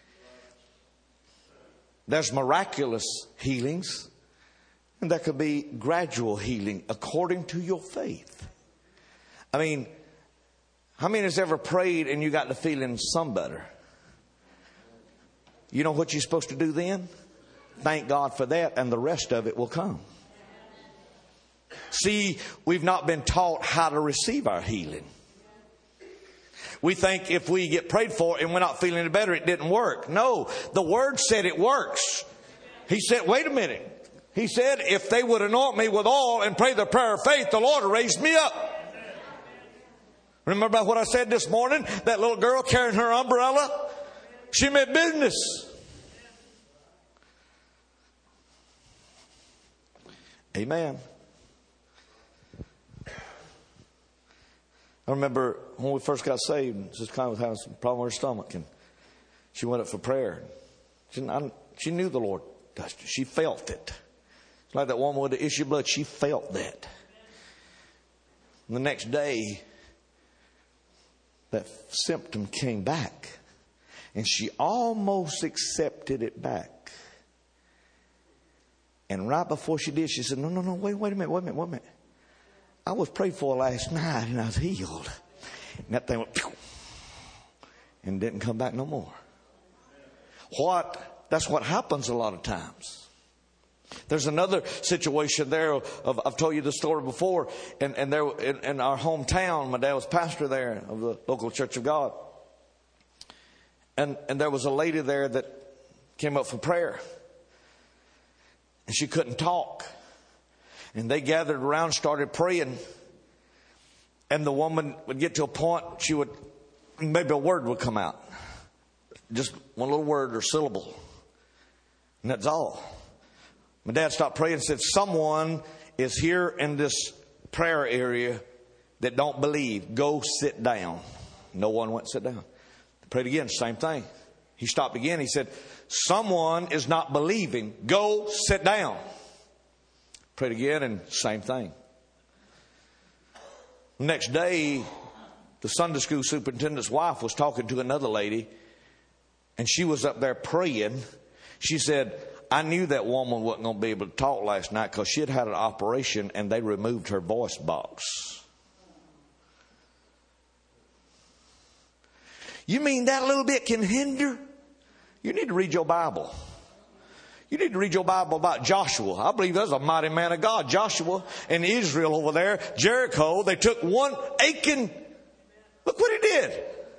There's miraculous healings. And there could be gradual healing according to your faith. I mean, how many has ever prayed and you got the feeling some better? You know what you're supposed to do then? Thank God for that, and the rest of it will come. See, we've not been taught how to receive our healing. We think if we get prayed for and we're not feeling any better, it didn't work. No, the Word said it works. He said, wait a minute. He said, if they would anoint me with oil and pray the prayer of faith, the Lord will raise me up. Remember what I said this morning? That little girl carrying her umbrella? She meant business. Amen. I remember when we first got saved, Sister Connie was having some problem with her stomach, and she went up for prayer. She knew the Lord touched her. She felt it. Like that woman with the issue of blood, she felt that. And the next day, that symptom came back. And she almost accepted it back. And right before she did, she said, no, wait a minute. I was prayed for last night and I was healed. And that thing went, pew, and didn't come back no more. That's what happens a lot of times. There's another situation there I've told you the story before, and there in our hometown, my dad was pastor there of the local Church of God. And there was a lady there that came up for prayer. And she couldn't talk. And they gathered around, started praying. And the woman would get to a point, maybe a word would come out. Just one little word or syllable. And that's all. My dad stopped praying and said, someone is here in this prayer area that don't believe. Go sit down. No one went to sit down. Prayed again, same thing. He stopped again. He said, someone is not believing. Go sit down. Prayed again, and same thing. Next day, the Sunday school superintendent's wife was talking to another lady, and she was up there praying. She said, I knew that woman wasn't going to be able to talk last night because she had had an operation and they removed her voice box. You mean that little bit can hinder? You need to read your Bible. You need to read your Bible about Joshua. I believe there's a mighty man of God. Joshua and Israel over there, Jericho, they took one Achan. Look what he did.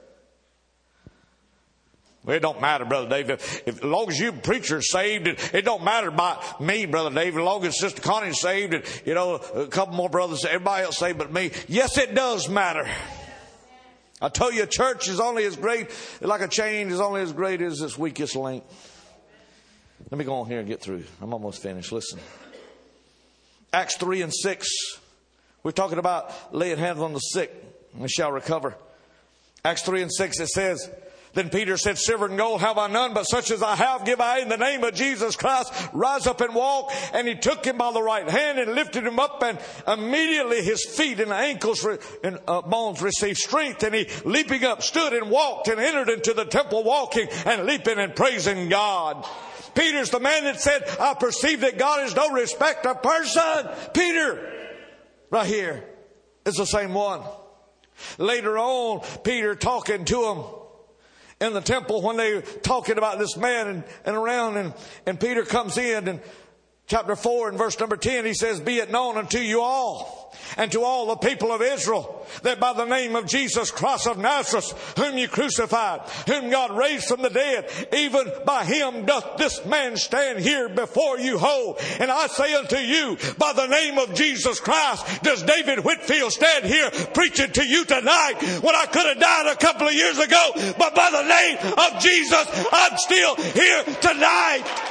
Well, it don't matter, Brother David. As long as you preacher saved, it don't matter about me, Brother David. As long as Sister Connie's saved, and a couple more brothers, everybody else saved but me. Yes, it does matter. I tell you, a church is only as great, like a chain is only as great as its weakest link. Let me go on here and get through. I'm almost finished. Listen. Acts 3 and 6. We're talking about laying hands on the sick and they shall recover. Acts 3 and 6, it says, then Peter said, silver and gold have I none, but such as I have give I in the name of Jesus Christ. Rise up and walk. And he took him by the right hand and lifted him up, and immediately his feet and ankles and bones received strength. And he, leaping up, stood and walked and entered into the temple, walking and leaping and praising God. Peter's the man that said, I perceive that God is no respecter of person. Peter, right here, is the same one. Later on, Peter talking to him in the temple when they were talking about this man and around, and Peter comes in chapter 4 and verse number 10, he says, be it known unto you all and to all the people of Israel that by the name of Jesus Christ of Nazareth, whom you crucified, whom God raised from the dead, even by him doth this man stand here before you whole. And I say unto you, by the name of Jesus Christ, does David Whitfield stand here preaching to you tonight when I could have died a couple of years ago, but by the name of Jesus, I'm still here tonight.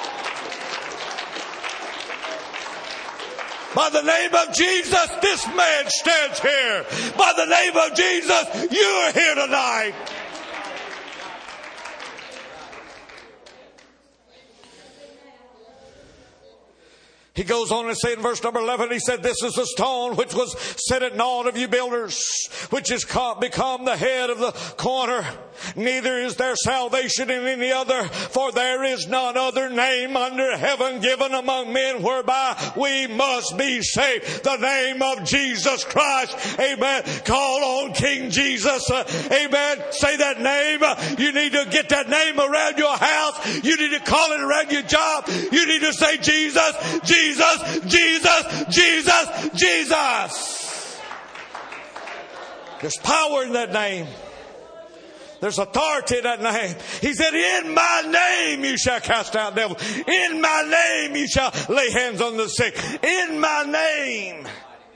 By the name of Jesus, this man stands here. By the name of Jesus, you are here tonight. He goes on and say in verse number 11, he said, this is the stone which was set at naught of you builders, which is become the head of the corner. Neither is there salvation in any other, for there is none other name under heaven given among men whereby we must be saved. The name of Jesus Christ. Amen. Call on King Jesus. Amen. Say that name. You need to get that name around your house. You need to call it around your job. You need to say Jesus, Jesus, Jesus, Jesus, Jesus. There's power in that name. There's authority in that name. He said, in my name you shall cast out devils. In my name you shall lay hands on the sick. In my name.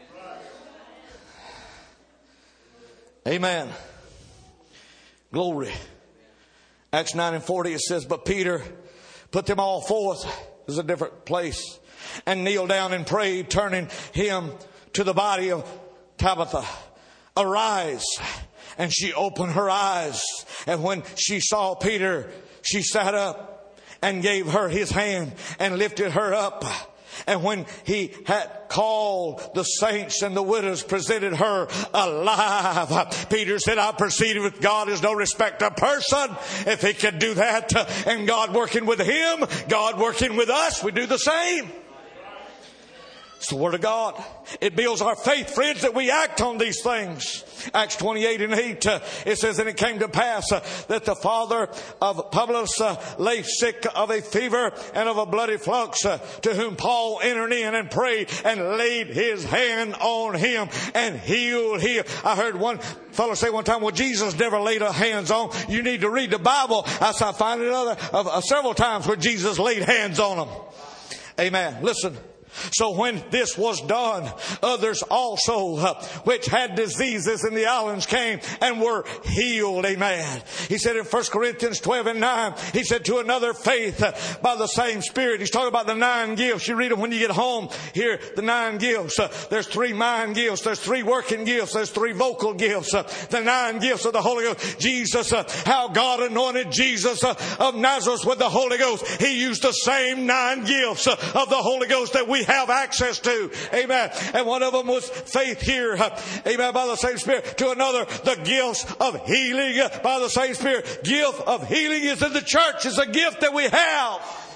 Amen. Glory. Acts 9 and 40 it says, but Peter put them all forth. This is a different place. And kneeled down and prayed, turning him to the body of Tabitha. Arise. And she opened her eyes. And when she saw Peter, she sat up and gave her his hand and lifted her up. And when he had called the saints and the widows, presented her alive, Peter said, I perceive that God is no respecter of person. If he could do that, and God working with him, God working with us, we do the same. It's the Word of God. It builds our faith, friends, that we act on these things. Acts 28 and 8, it says, and it came to pass that the father of Publius lay sick of a fever and of a bloody flux, to whom Paul entered in and prayed and laid his hand on him and healed him. I heard one fellow say one time, well, Jesus never laid hands on. You need to read the Bible. I find it several times where Jesus laid hands on them. Amen. Listen. So when this was done, others also which had diseases in the islands came and were healed. Amen. He said in 1 Corinthians 12 and 9, he said to another faith by the same Spirit. He's talking about the 9 gifts. You read them when you get home. Here, the 9 gifts. There's 3 mind gifts. There's 3 working gifts. There's 3 vocal gifts. The 9 gifts of the Holy Ghost. Jesus, how God anointed Jesus of Nazareth with the Holy Ghost. He used the same 9 gifts of the Holy Ghost that we have access to. Amen. And one of them was faith here. Amen. By the same Spirit. To another, the gifts of healing by the same Spirit. Gift of healing is in the church. It's a gift that we have.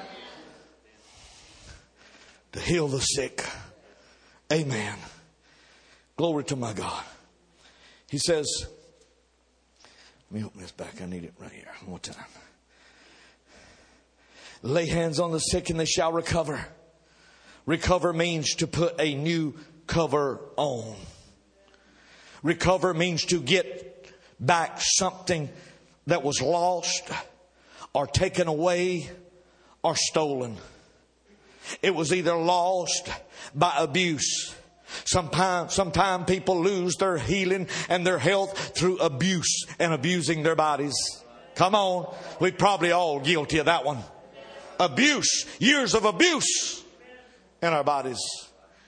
To heal the sick. Amen. Glory to my God. He says, let me open this back. I need it right here. One more time. Lay hands on the sick and they shall recover. Recover means to put a new cover on. Recover means to get back something that was lost or taken away or stolen. It was either lost by abuse. Sometimes people lose their healing and their health through abuse and abusing their bodies. Come on. We're probably all guilty of that one. Abuse. Years of abuse in our bodies.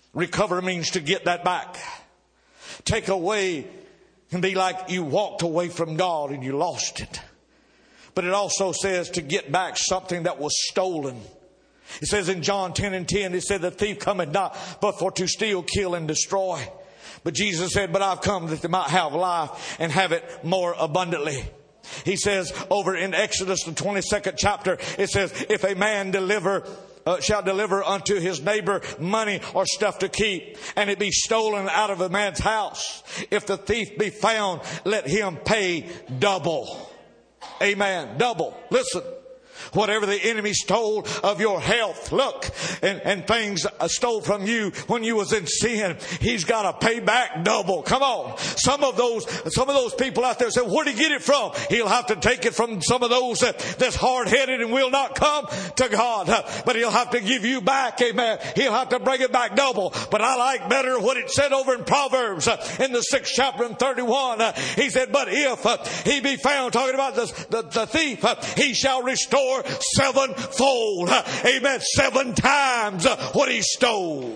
Recover means to get that back. Take away can be like you walked away from God and you lost it. But it also says to get back something that was stolen. It says in John 10:10, it said, the thief cometh not but for to steal, kill, and destroy. But Jesus said, but I've come that they might have life and have it more abundantly. He says over in Exodus, the 22nd chapter, it says, if a man shall deliver unto his neighbor money or stuff to keep, and it be stolen out of a man's house, if the thief be found, let him pay double. Amen. Double. Listen. Whatever the enemy stole of your health, look, and things stole from you when you was in sin, he's got to pay back double. Come on. Some of those people out there say, where'd he get it from? He'll have to take it from some of those that's hard-headed and will not come to God. But he'll have to give you back. Amen. He'll have to bring it back double. But I like better what it said over in Proverbs in the 6th chapter and 31. He said, but if he be found, talking about the thief, he shall restore sevenfold. Amen. 7 times what he stole.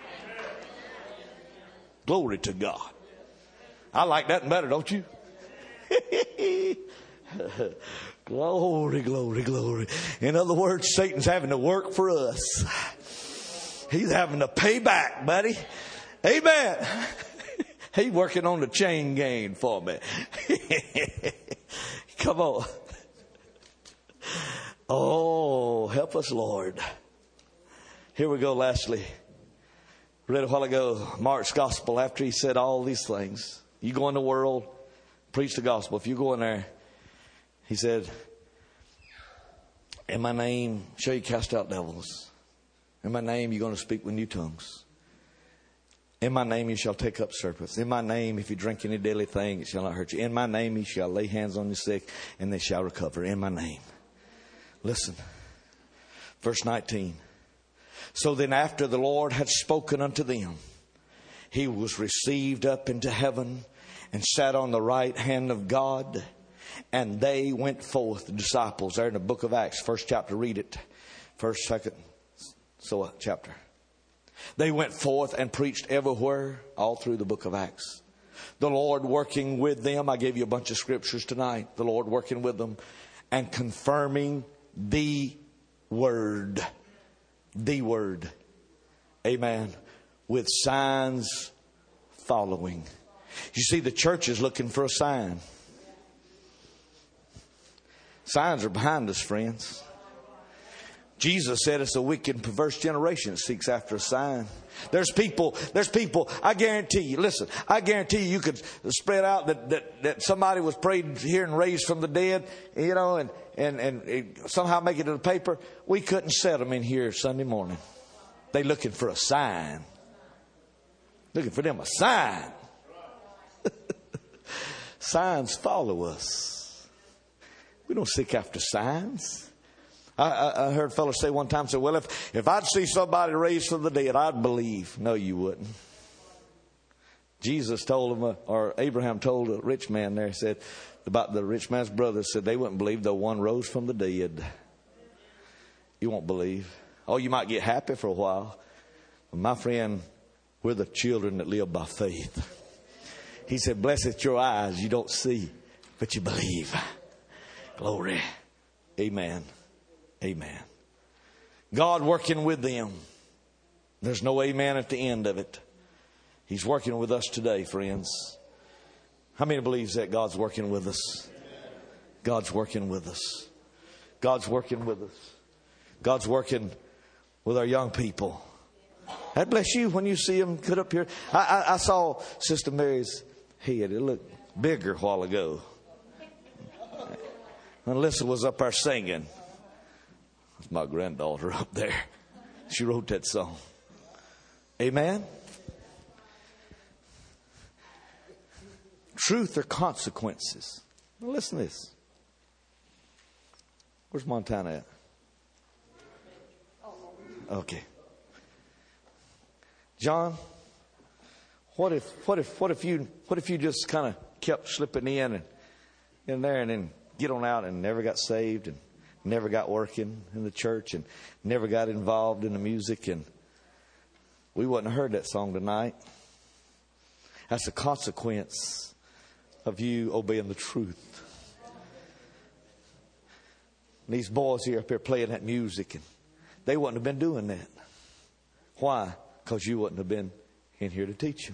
Glory to God. I like that better, don't you? Glory, glory, glory. In other words, Satan's having to work for us. He's having to pay back, buddy. Amen. He's working on the chain gang for me. Come on. Oh, help us, Lord. Here we go. Lastly, read a while ago, Mark's gospel, after he said all these things. You go in the world, preach the gospel. If you go in there, he said, in my name shall you cast out devils. In my name you're going to speak with new tongues. In my name you shall take up serpents. In my name, if you drink any deadly thing, it shall not hurt you. In my name you shall lay hands on the sick, and they shall recover. In my name. Listen, verse 19. So then after the Lord had spoken unto them, he was received up into heaven and sat on the right hand of God. And they went forth, the disciples, there in the book of Acts, 1st chapter, read it. 1st, 2nd, chapter. They went forth and preached everywhere, all through the book of Acts. The Lord working with them. I gave you a bunch of scriptures tonight. The Lord working with them and confirming the word. The word. Amen. With signs following. You see, the church is looking for a sign. Signs are behind us, friends. Jesus said it's a wicked and perverse generation that seeks after a sign. There's people, I guarantee you, listen, I guarantee you could spread out that somebody was prayed here and raised from the dead, you know, and somehow make it to the paper. We couldn't set them in here Sunday morning. They looking for a sign. Looking for them a sign. Signs follow us. We don't seek after signs. I heard a fellow say one time, say, well, if I'd see somebody raised from the dead, I'd believe. No, you wouldn't. Jesus told him, or Abraham told a rich man there, said about the rich man's brother, said they wouldn't believe though one rose from the dead. You won't believe. Oh, you might get happy for a while. But my friend, we're the children that live by faith. He said, blessed your eyes, you don't see, but you believe. Glory. Amen. Amen. God working with them. There's no amen at the end of it. He's working with us today, friends. How many believes that God's working with us? God's working with us. God's working with us. God's working with our young people. God bless you when you see them cut up here. I saw Sister Mary's head. It looked bigger a while ago. When Alyssa was up there singing. That's my granddaughter up there. She wrote that song. Amen. Truth or consequences. Now listen to this. Where's Montana at? Okay. John, what if you just kind of kept slipping in there and then get on out and never got saved and never got working in the church and never got involved in the music? And we wouldn't have heard that song tonight. That's a consequence of you obeying the truth. And these boys here up here playing that music, and they wouldn't have been doing that. Why? Because you wouldn't have been in here to teach them.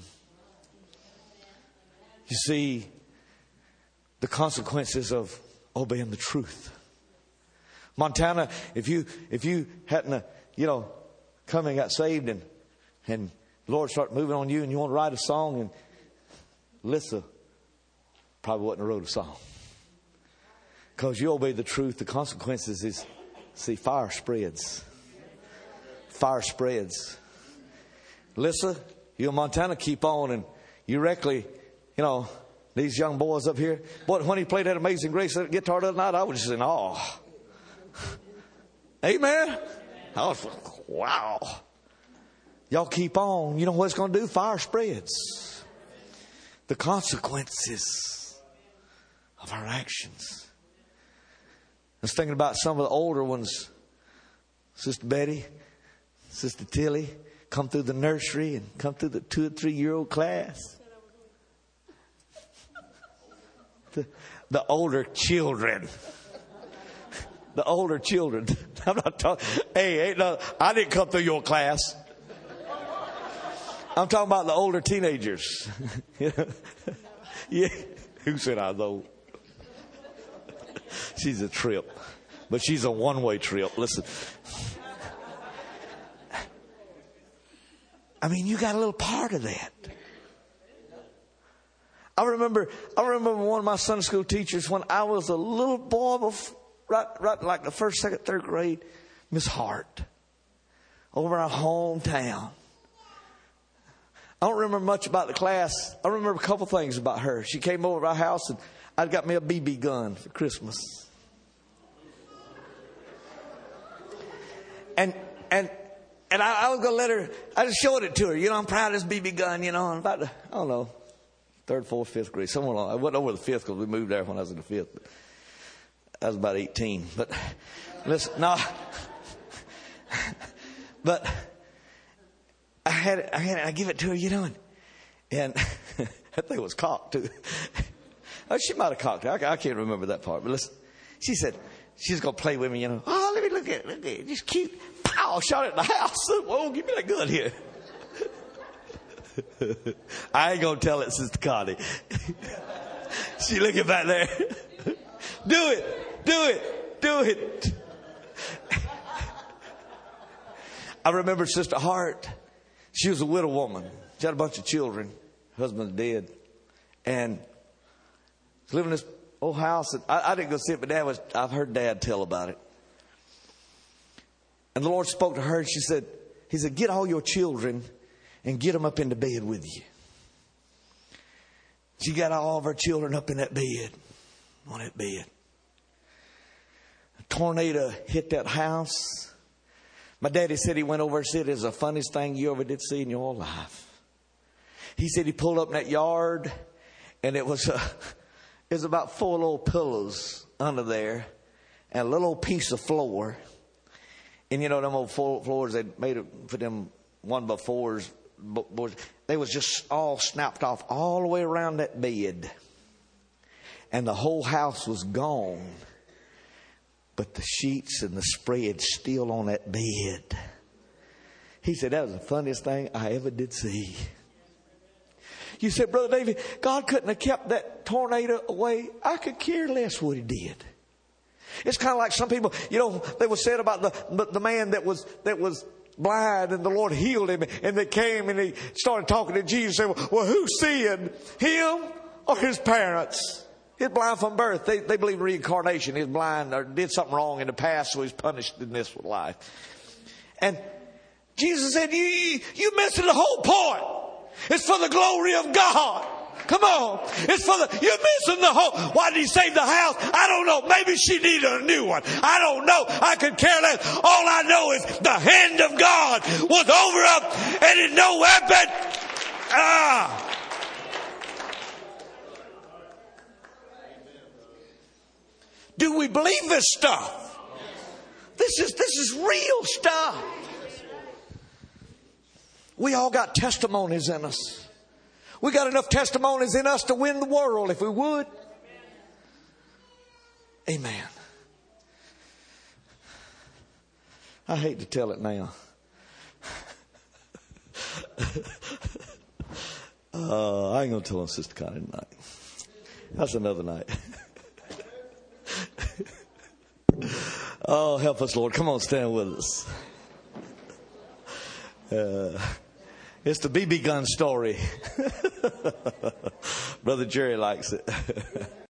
You see, the consequences of obeying the truth. Montana, if you hadn't, come and got saved and the Lord started moving on you and you want to write a song, and Lissa probably wouldn't have wrote a song. Because you obey the truth, the consequences is, see, fire spreads. Fire spreads. Lissa, you in Montana keep on, and you regularly, these young boys up here. But when he played that Amazing Grace guitar the other night, I was just in awe. Amen? I was like, wow. Y'all keep on. You know what it's going to do? Fire spreads. The consequences of our actions. I was thinking about some of the older ones. Sister Betty, Sister Tilly, come through the nursery and come through the 2 or 3 year old class. The older children. The older children. I'm not talking. Hey, I didn't come through your class. I'm talking about the older teenagers. Yeah. Who said I was old? She's a trip. But she's a one-way trip. Listen. I mean, you got a little part of that. I remember one of my Sunday school teachers when I was a little boy, right like the first, second, third grade, Miss Hart, over our hometown. I don't remember much about the class. I remember a couple things about her. She came over to our house and I'd got me a BB gun for Christmas. And I was going to let her, I just showed it to her. I'm proud of this BB gun, and about the, I don't know, 3rd, 4th, 5th grade, somewhere along. I went over the 5th because we moved there when I was in the 5th. But I was about 18. But listen, no. But I give it to her, and that thing was cocked too. She might have cocked it. I can't remember that part. But listen, she said she's going to play with me, Oh, let me look at it. Just cute. Pow, shot it in the house. Whoa, give me that gun here. I ain't going to tell it, Sister Connie. She looking back there. Do it. I remember Sister Hart. She was a widow woman. She had a bunch of children. Husband dead. And she lived in this old house. And I didn't go see it, but I've heard Dad tell about it. And the Lord spoke to her and He said, get all your children and get them up in the bed with you. She got all of her children up in that bed, on that bed. A tornado hit that house. My daddy said he went over and said, it's the funniest thing you ever did see in your life. He said he pulled up in that yard and it was about 4 little pillows under there and a little old piece of floor. And them old floors, they made it for them 1x4s. They was just all snapped off all the way around that bed. And the whole house was gone. But the sheets and the spread still on that bed. He said, that was the funniest thing I ever did see. You said, Brother David, God couldn't have kept that tornado away. I could care less what He did. It's kind of like some people, they were said about the man that was blind and the Lord healed him, and they came and he started talking to Jesus and said, well, who's seeing, him or his parents? He's blind from birth. They believe in reincarnation. He's blind or did something wrong in the past, so he's punished in this life. And Jesus said, you missing the whole point. It's for the glory of God. Come on. You're missing the whole. Why did He save the house? I don't know. Maybe she needed a new one. I don't know. I could care less. All I know is the hand of God was over up and in no weapon. Do we believe this stuff? This is real stuff. We all got testimonies in us. We got enough testimonies in us to win the world if we would. Amen. I hate to tell it now. I ain't going to tell on Sister Connie tonight. That's another night. Oh, help us, Lord. Come on, stand with us. It's the BB gun story. Brother Jerry likes it.